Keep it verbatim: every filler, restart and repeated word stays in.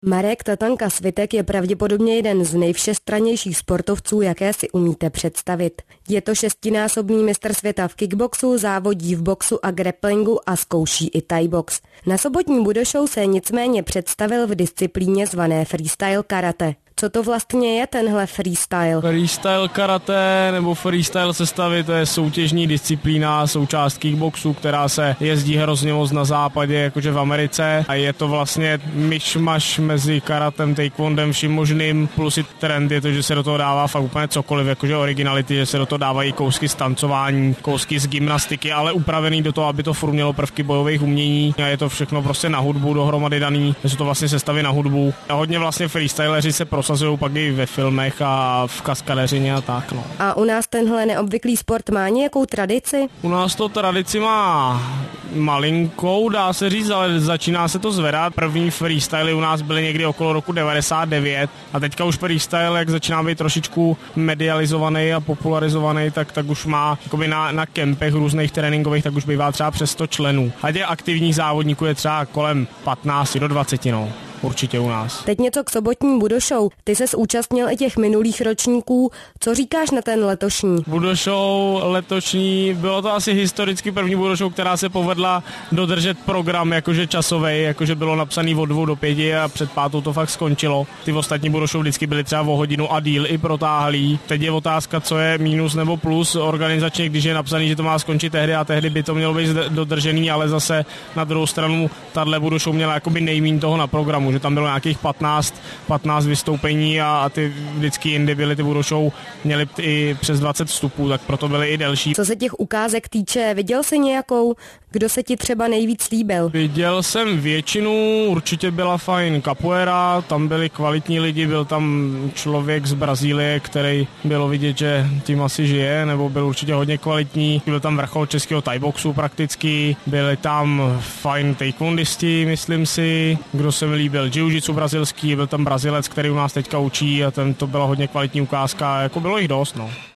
Marek Tatanka Svitek je pravděpodobně jeden z nejvšestrannějších sportovců, jaké si umíte představit. Je to šestinásobný mistr světa v kickboxu, závodí v boxu a grapplingu a zkouší i thai box. Na sobotní Budoshow se nicméně představil v disciplíně zvané freestyle karate. Co to vlastně je tenhle freestyle? Freestyle karate nebo freestyle sestavy, to je soutěžní disciplína, součást kickboxu, která se jezdí hrozně moc na západě, jakože v Americe. A je to vlastně myšmaš mezi karatem, taekwondem, vším možným. Plus i trend je to, že se do toho dává fakt úplně cokoliv, jakože originality, že se do toho dávají kousky z tancování, kousky z gymnastiky, ale upravený do toho, aby to furt mělo prvky bojových umění. A je to všechno prostě na hudbu dohromady daný, že se to vlastně sestaví na hudbu. A hodně vlastně freestyleři se prosazují pak i ve filmech a v kaskadeřině a tak. No. A u nás tenhle neobvyklý sport má nějakou tradici? U nás to tradici má malinkou, dá se říct, ale začíná se to zvedat. První freestyly u nás byly někdy okolo roku devadesát devět a teďka už freestyle, jak začíná být trošičku medializovaný a popularizovaný, tak, tak už má jakoby na, na kempech různých tréninkových, tak už bývá třeba přes sto členů. A těch aktivních závodníků je třeba kolem patnáct do dvacet, no. Určitě u nás. Teď něco k sobotní Budoshow. Ty ses účastnil i těch minulých ročníků. Co říkáš na ten letošní? Budoshow letošní, bylo to asi historicky první Budoshow, která se povedla dodržet program jakože časovej, jakože bylo napsaný od dvou do pěti a před pátou to fakt skončilo. Ty ostatní Budoshow vždycky byly třeba o hodinu a díl i protáhlý. Teď je otázka, co je mínus nebo plus organizačně, když je napsaný, že to má skončit tehdy a tehdy by to mělo být dodržený, ale zase na druhou stranu tahle Budoshow měla jakoby nejmíň toho na programu, že tam bylo nějakých patnáct, patnáct vystoupení a, a ty vždycky jindy byly ty Budoshow, měly i přes dvacet vstupů, tak proto byly i delší. Co se těch ukázek týče, viděl jsi nějakou, kdo se ti třeba nejvíc líbil? Viděl jsem většinu, určitě byla fajn capoeira, tam byli kvalitní lidi, byl tam člověk z Brazílie, který bylo vidět, že tím asi žije, nebo byl určitě hodně kvalitní, byl tam vrchol českého thai boxu prakticky, byli tam fajn taekwondisti, myslím si, kdo se mi líbil, jiu-jitsu brazilský, byl tam Brazilec, který u nás teďka učí a ten to byla hodně kvalitní ukázka, jako bylo jich dost, no.